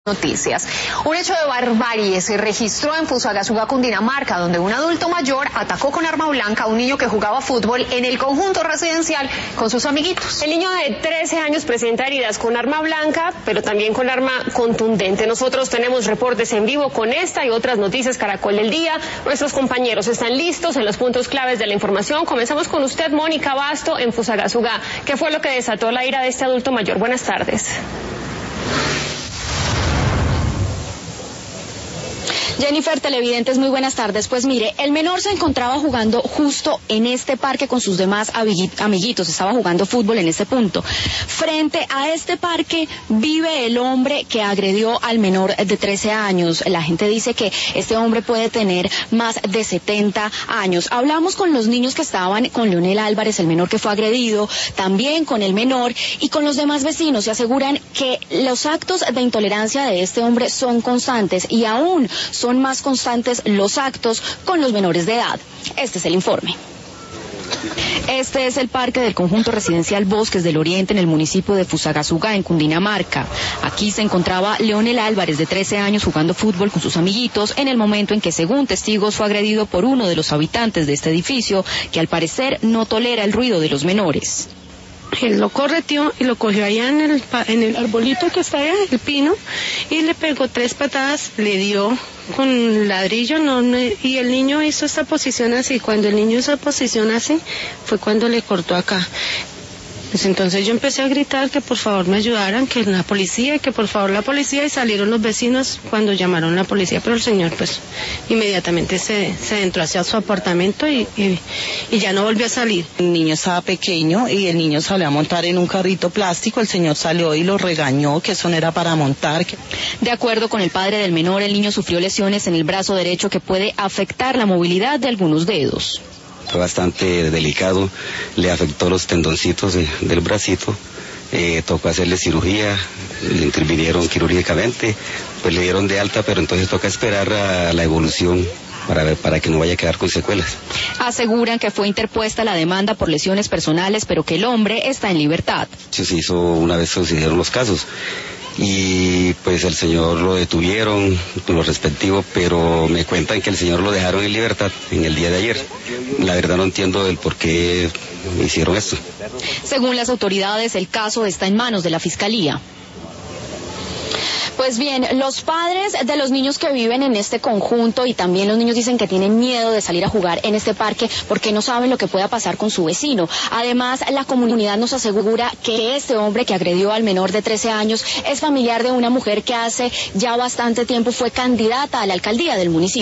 Noticias. Un hecho de barbarie se registró en Fusagasugá, Cundinamarca, donde un adulto mayor atacó con arma blanca a un niño que jugaba fútbol en el conjunto residencial con sus amiguitos. El niño de 13 años presenta heridas con arma blanca, pero también con arma contundente. Nosotros tenemos reportes en vivo con esta y otras noticias Caracol del Día. Nuestros compañeros están listos en los puntos claves de la información. Comenzamos con usted, Mónica Basto, en Fusagasugá. ¿Qué fue lo que desató la ira de este adulto mayor? Buenas tardes. Jennifer, televidentes, muy buenas tardes. Pues mire, el menor se encontraba jugando justo en este parque con sus demás amiguitos, estaba jugando fútbol en este punto. Frente a este parque vive el hombre que agredió al menor de 13 años. La gente dice que este hombre puede tener más de 70 años. Hablamos con los niños que estaban con Leonel Álvarez, el menor que fue agredido, también con el menor y con los demás vecinos, y aseguran que los actos de intolerancia de este hombre son constantes y aún son más constantes los actos con los menores de edad. Este es el informe. Este es el parque del conjunto residencial Bosques del Oriente en el municipio de Fusagasugá, en Cundinamarca. Aquí se encontraba Leonel Álvarez, de 13 años, jugando fútbol con sus amiguitos en el momento en que, según testigos, fue agredido por uno de los habitantes de este edificio, que al parecer no tolera el ruido de los menores. Él lo correteó y lo cogió allá en el arbolito que está allá, el pino, y le pegó 3 patadas, le dio con ladrillo, y el niño hizo esta posición así. Cuando el niño hizo esa posición así, fue cuando le cortó acá. Pues entonces yo empecé a gritar que por favor me ayudaran, que la policía, que por favor la policía, y salieron los vecinos cuando llamaron a la policía, pero el señor pues inmediatamente se entró hacia su apartamento y ya no volvió a salir. El niño estaba pequeño y el niño salió a montar en un carrito plástico, el señor salió y lo regañó, que eso no era para montar. De acuerdo con el padre del menor, el niño sufrió lesiones en el brazo derecho que puede afectar la movilidad de algunos dedos. Fue bastante delicado, le afectó los tendoncitos del bracito, tocó hacerle cirugía, le intervinieron quirúrgicamente, pues le dieron de alta, pero entonces toca esperar a la evolución para que no vaya a quedar con secuelas. Aseguran que fue interpuesta la demanda por lesiones personales, pero que el hombre está en libertad. Se hizo una vez, se hicieron los casos, y pues el señor lo detuvieron, lo respectivo, pero me cuentan que el señor lo dejaron en libertad en el día de ayer. La verdad no entiendo el por qué hicieron esto. Según las autoridades, el caso está en manos de la Fiscalía. Pues bien, los padres de los niños que viven en este conjunto y también los niños dicen que tienen miedo de salir a jugar en este parque porque no saben lo que pueda pasar con su vecino. Además, la comunidad nos asegura que este hombre que agredió al menor de 13 años es familiar de una mujer que hace ya bastante tiempo fue candidata a la alcaldía del municipio.